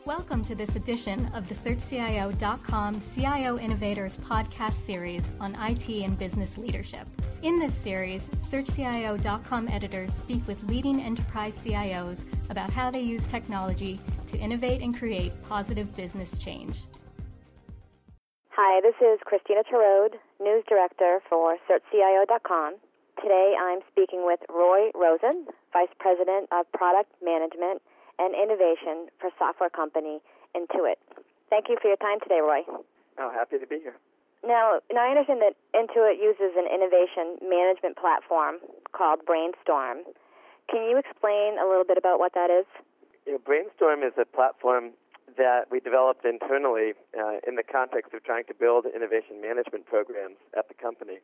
Welcome to this edition of the SearchCIO.com CIO Innovators podcast series on IT and business leadership. In this series, SearchCIO.com editors speak with leading enterprise CIOs about how they use technology to innovate and create positive business change. Hi, this is Christina Terode, News Director for SearchCIO.com. Today I'm speaking with Roy Rosen, Vice President of Product Management and Innovation for software company Intuit. Thank you for your time today, Roy. Oh, happy to be here. Now I understand that Intuit uses an innovation management platform called Brainstorm. Can you explain a little bit about what that is? Brainstorm is a platform that we developed internally in the context of trying to build innovation management programs at the company.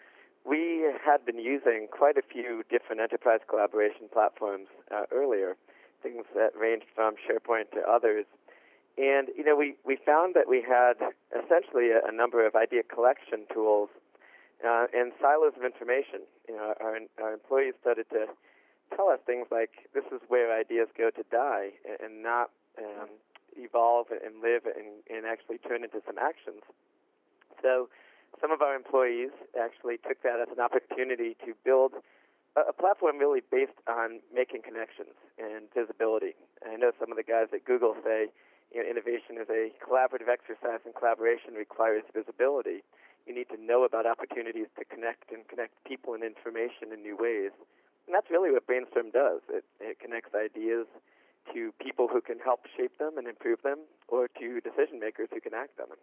We had been using quite a few different enterprise collaboration platforms earlier, things that ranged from SharePoint to others. And, we found that we had essentially a number of idea collection tools and silos of information. Our employees started to tell us things like, this is where ideas go to die and not evolve and live and actually turn into some actions. So some of our employees actually took that as an opportunity to build a platform really based on making connections and visibility. I know some of the guys at Google say, innovation is a collaborative exercise, and collaboration requires visibility. You need to know about opportunities to connect people and information in new ways. And that's really what Brainstorm does. It connects ideas to people who can help shape them and improve them, or to decision makers who can act on them.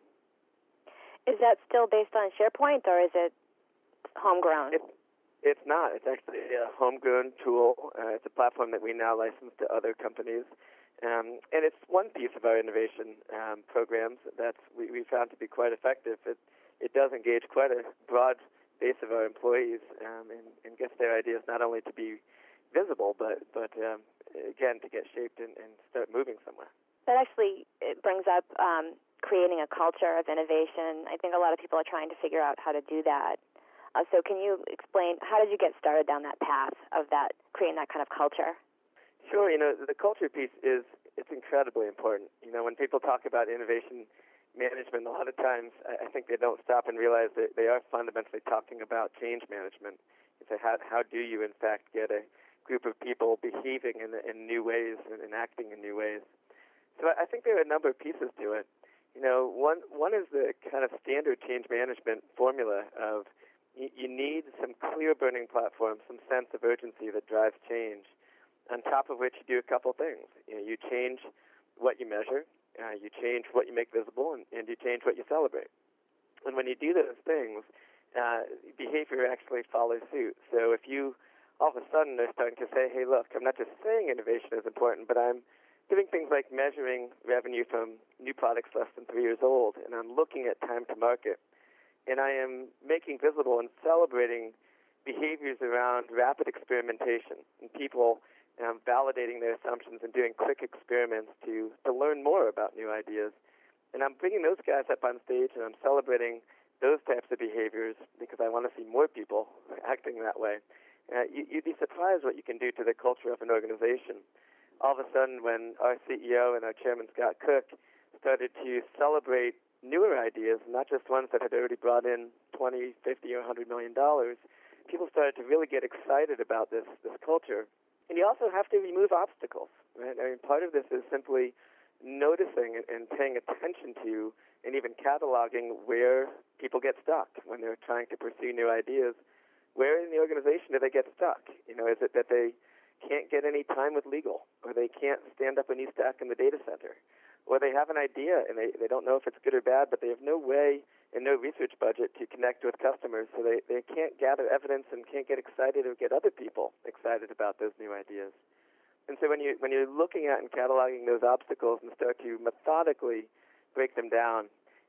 Is that still based on SharePoint, or is it homegrown? It's not. It's actually a homegrown tool. It's a platform that we now license to other companies. And it's one piece of our innovation programs that we found to be quite effective. It does engage quite a broad base of our employees and gets their ideas not only to be visible, but again, to get shaped and start moving somewhere. That actually brings up creating a culture of innovation. I think a lot of people are trying to figure out how to do that. So can you explain, how did you get started down that path of that, creating that kind of culture? Sure. The culture piece it's incredibly important. When people talk about innovation management, a lot of times I think they don't stop and realize that they are fundamentally talking about change management. It's how do you, in fact, get a group of people behaving in new ways and acting in new ways. So I think there are a number of pieces to it. One is the kind of standard change management formula of you need some clear burning platform, some sense of urgency that drives change, on top of which you do a couple things. You change what you measure, you change what you make visible, and you change what you celebrate. And when you do those things, behavior actually follows suit. So if you all of a sudden are starting to say, hey, look, I'm not just saying innovation is important, but I'm doing things like measuring revenue from new products less than 3 years old, and I'm looking at time to market, and I am making visible and celebrating behaviors around rapid experimentation and people validating their assumptions and doing quick experiments to learn more about new ideas. And I'm bringing those guys up on stage, and I'm celebrating those types of behaviors because I want to see more people acting that way. You'd be surprised what you can do to the culture of an organization. All of a sudden, when our CEO and our chairman, Scott Cook, started to celebrate newer ideas, not just ones that had already brought in $20, $50, or $100 million, people started to really get excited about this culture. And you also have to remove obstacles. Right? Part of this is simply noticing and paying attention to and even cataloging where people get stuck when they're trying to pursue new ideas. Where in the organization do they get stuck? Is it that they can't get any time with legal, or they can't stand up a new stack in the data center, or they have an idea and they don't know if it's good or bad, but they have no way and no research budget to connect with customers, so they can't gather evidence and can't get excited or get other people excited about those new ideas. And so when you're looking at and cataloging those obstacles and start to methodically break them down,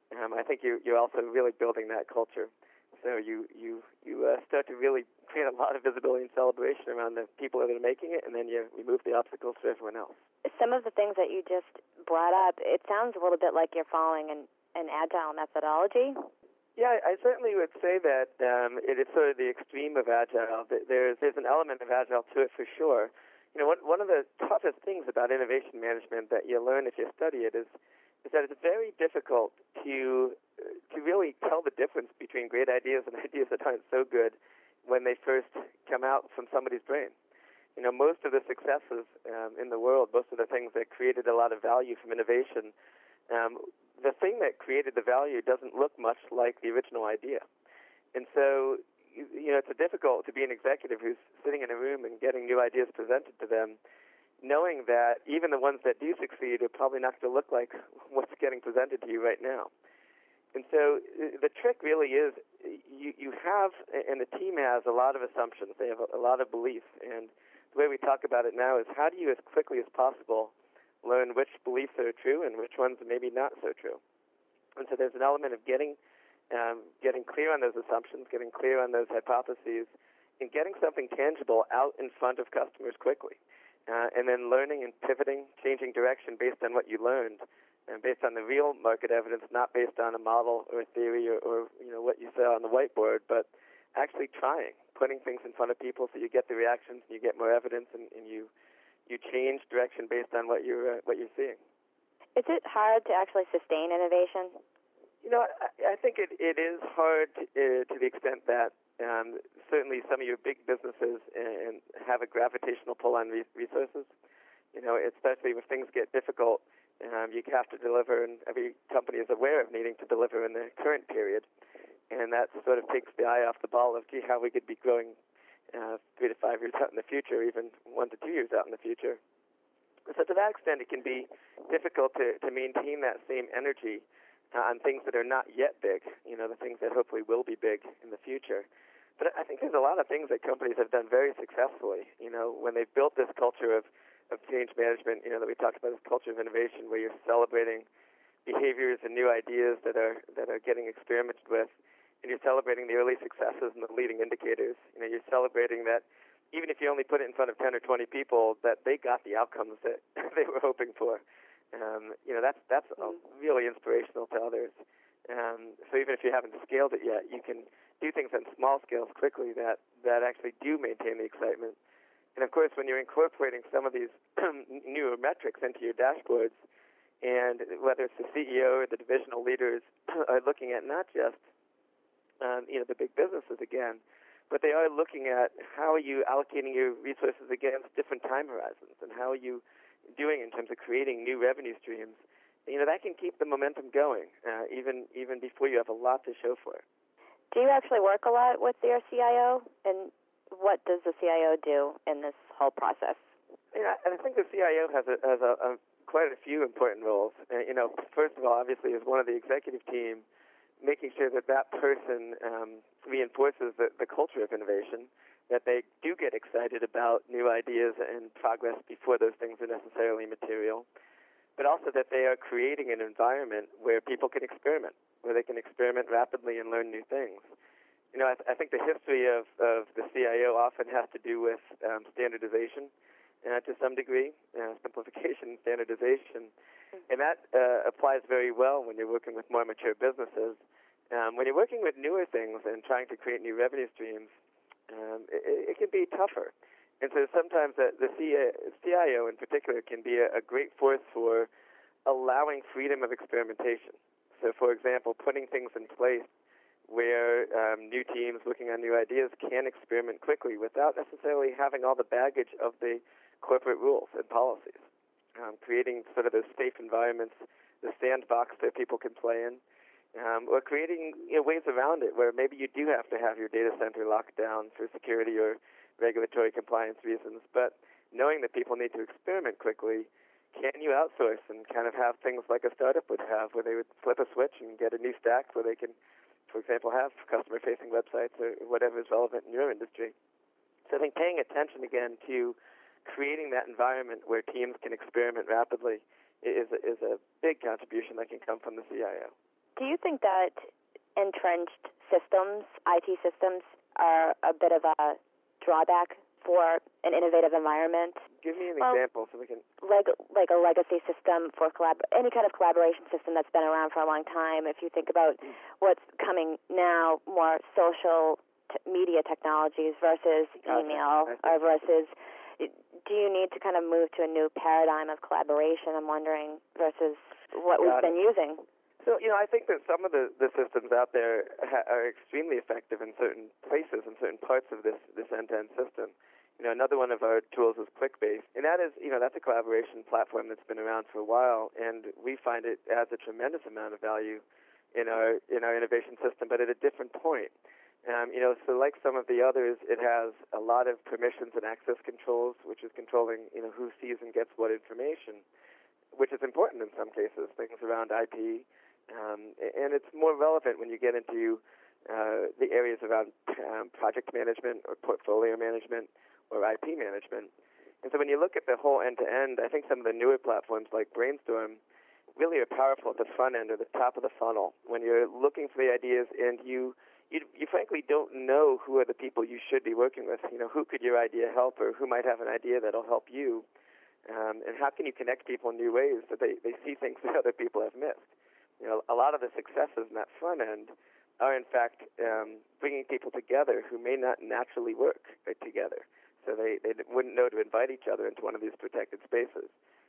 I think you're also really building that culture. So you start to really create a lot of visibility and celebration around the people that are making it, and then you remove the obstacles for everyone else. Some of the things that you just brought up, it sounds a little bit like you're following an agile methodology. Yeah, I certainly would say that it is sort of the extreme of agile. There's an element of agile to it for sure. One of the toughest things about innovation management that you learn if you study it is that it's very difficult to really tell the difference between great ideas and ideas that aren't so good when they first come out from somebody's brain. Most of the successes in the world, most of the things that created a lot of value from innovation, the thing that created the value doesn't look much like the original idea. And so, it's difficult to be an executive who's sitting in a room and getting new ideas presented to them, knowing that even the ones that do succeed are probably not going to look like what's getting presented to you right now. And so the trick really is you have, and the team has a lot of assumptions. They have a lot of beliefs. And the way we talk about it now is how do you, as quickly as possible, learn which beliefs are true and which ones are maybe not so true. And so there's an element of getting clear on those assumptions, getting clear on those hypotheses, and getting something tangible out in front of customers quickly. And then learning and pivoting, changing direction based on what you learned, and based on the real market evidence, not based on a model or a theory or what you saw on the whiteboard, but actually trying, putting things in front of people so you get the reactions and you get more evidence and you change direction based on what you're seeing. Is it hard to actually sustain innovation? I think it is hard to the extent that certainly some of your big businesses and have a gravitational pull on resources. Especially when things get difficult, you have to deliver, and every company is aware of needing to deliver in the current period. And that sort of takes the eye off the ball of, how we could be growing 3 to 5 years out in the future, even 1 to 2 years out in the future. So to that extent, it can be difficult to maintain that same energy on things that are not yet big, the things that hopefully will be big in the future. But I think there's a lot of things that companies have done very successfully, when they've built this culture of change management, that we talked about, this culture of innovation where you're celebrating behaviors and new ideas that are getting experimented with, and you're celebrating the early successes and the leading indicators. You're celebrating that even if you only put it in front of 10 or 20 people, that they got the outcomes that they were hoping for. That's really inspirational to others. So even if you haven't scaled it yet, you can do things on small scales quickly that actually do maintain the excitement. And of course, when you're incorporating some of these newer metrics into your dashboards, and whether it's the CEO or the divisional leaders are looking at not just the big businesses again, but they are looking at how are you allocating your resources against different time horizons, and how are you doing in terms of creating new revenue streams. That can keep the momentum going, even before you have a lot to show for it. Do you actually work a lot with your CIO, and what does the CIO do in this whole process? I think the CIO has quite a few important roles. First of all, obviously, as one of the executive team, making sure that person reinforces the culture of innovation, that they do get excited about new ideas and progress before those things are necessarily material, but also that they are creating an environment where people can experiment, where they can experiment rapidly and learn new things. I think the history of the CIO often has to do with standardization to some degree, simplification, standardization. And that applies very well when you're working with more mature businesses. When you're working with newer things and trying to create new revenue streams, it can be tougher. And so sometimes the CIO in particular can be a great force for allowing freedom of experimentation. So, for example, putting things in place where new teams looking on new ideas can experiment quickly without necessarily having all the baggage of the corporate rules and policies. Creating sort of those safe environments, the sandbox that people can play in, or creating ways around it where maybe you do have to have your data center locked down for security or regulatory compliance reasons, but knowing that people need to experiment quickly, can you outsource and kind of have things like a startup would have, where they would flip a switch and get a new stack where they can, for example, have customer-facing websites or whatever is relevant in your industry. So I think paying attention again to creating that environment where teams can experiment rapidly is a big contribution that can come from the CIO. Do you think that entrenched systems, IT systems, are a bit of a drawback for an innovative environment? Give me an example so we can... Like a legacy system for any kind of collaboration system that's been around for a long time. If you think about what's coming now, more social media technologies versus email or versus Do you need to kind of move to a new paradigm of collaboration, I'm wondering, versus what we've been using? So, I think that some of the systems out there are extremely effective in certain places, in certain parts of this end-to-end system. Another one of our tools is QuickBase, and that is, that's a collaboration platform that's been around for a while, and we find it adds a tremendous amount of value in our innovation system, but at a different point. So like some of the others, it has a lot of permissions and access controls, which is controlling, who sees and gets what information, which is important in some cases, things around IP. And it's more relevant when you get into the areas around project management or portfolio management or IP management. And so when you look at the whole end-to-end, I think some of the newer platforms like Brainstorm really are powerful at the front end or the top of the funnel. When you're looking for the ideas and you frankly don't know who are the people you should be working with, who could your idea help or who might have an idea that'll help you, and how can you connect people in new ways so they see things that other people have missed. A lot of the successes in that front end are, in fact, bringing people together who may not naturally work together. So they wouldn't know to invite each other into one of these protected spaces.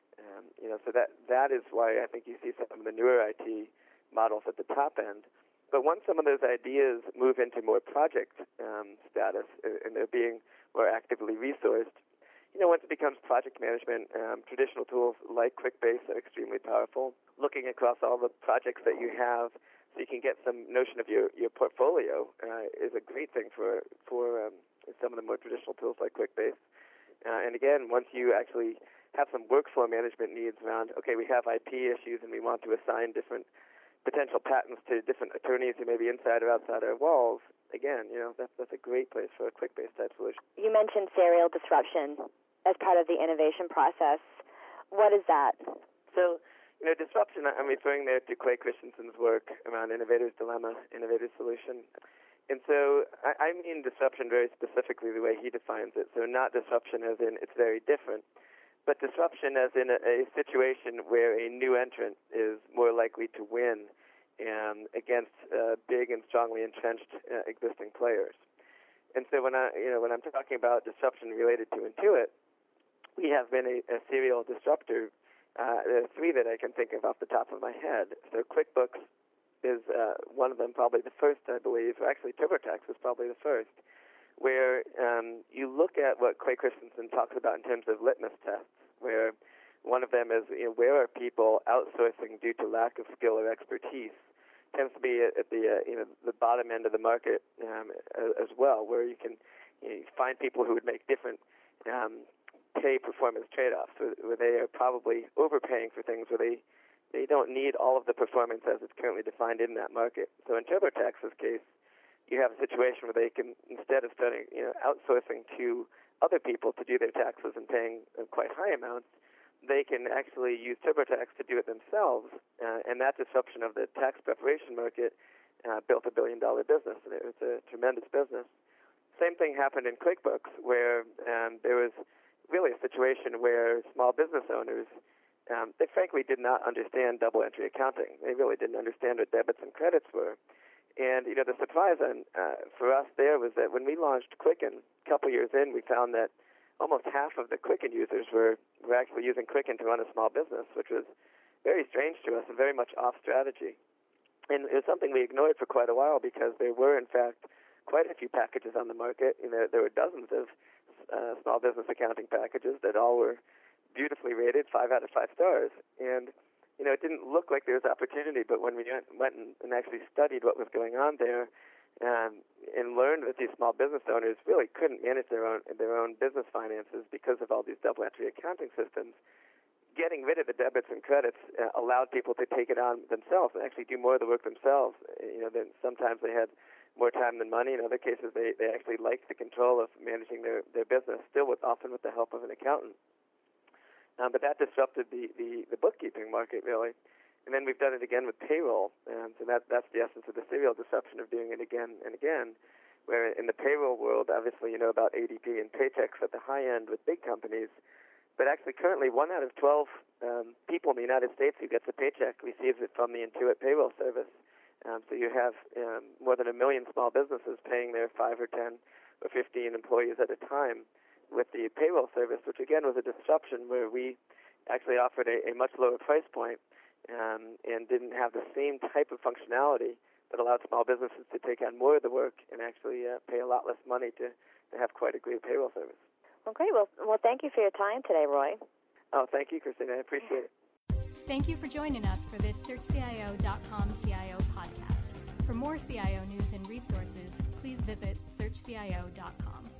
So that is why I think you see some of the newer IT models at the top end. But once some of those ideas move into more project status and they're being more actively resourced, once it becomes project management, traditional tools like QuickBase are extremely powerful. Looking across all the projects that you have so you can get some notion of your portfolio is a great thing for some of the more traditional tools like QuickBase. And again, once you actually have some workflow management needs around, okay, we have IP issues and we want to assign different potential patents to different attorneys who may be inside or outside our walls, again, that's a great place for a QuickBase type solution. You mentioned serial disruption as part of the innovation process. What is that? So, disruption, I'm referring there to Clay Christensen's work around Innovator's Dilemma, Innovator's Solution. And so I mean disruption very specifically the way he defines it. So not disruption as in it's very different, but disruption as in a situation where a new entrant is more likely to win against big and strongly entrenched existing players. And so when I'm talking about disruption related to Intuit, we have been a serial disruptor. There are three that I can think of off the top of my head. So QuickBooks is one of them, probably the first, I believe. Actually, TurboTax was probably the first, where you look at what Clay Christensen talks about in terms of litmus tests, where one of them is where are people outsourcing due to lack of skill or expertise. Tends to be at the bottom end of the market as well, where you can find people who would make different pay-performance trade-offs, where they are probably overpaying for things where they don't need all of the performance as it's currently defined in that market. So in TurboTax's case, you have a situation where they can, instead of starting outsourcing to other people to do their taxes and paying quite high amounts, they can actually use TurboTax to do it themselves. And that disruption of the tax preparation market built $1 billion business. And it was a tremendous business. Same thing happened in QuickBooks, where there was really a situation where small business owners, they frankly did not understand double entry accounting. They really didn't understand what debits and credits were. And, the surprise for us there was that when we launched Quicken, a couple years in, we found that almost half of the Quicken users were actually using Quicken to run a small business, which was very strange to us and very much off strategy. And it was something we ignored for quite a while because there were, in fact, quite a few packages on the market. There were dozens of small business accounting packages that all were beautifully rated, 5 out of 5 stars. And it didn't look like there was opportunity, but when we went and actually studied what was going on there and learned that these small business owners really couldn't manage their own business finances because of all these double entry accounting systems, getting rid of the debits and credits allowed people to take it on themselves and actually do more of the work themselves. Then sometimes they had more time than money. In other cases, they actually liked the control of managing their business, still often with the help of an accountant. But that disrupted the bookkeeping market, really. And then we've done it again with payroll. So that's the essence of the serial disruption of doing it again and again, where in the payroll world, obviously, about ADP and Paychex at the high end with big companies. But actually, currently, 1 out of 12 people in the United States who gets a paycheck receives it from the Intuit payroll service. So you have more than 1 million small businesses paying their 5 or 10 or 15 employees at a time with the payroll service, which again was a disruption where we actually offered a much lower price point and didn't have the same type of functionality that allowed small businesses to take on more of the work and actually pay a lot less money to have quite a great payroll service. Well, great. Well, thank you for your time today, Roy. Oh, thank you, Christina. I appreciate it. Thank you for joining us for this SearchCIO.com CIO podcast. For more CIO news and resources, please visit SearchCIO.com.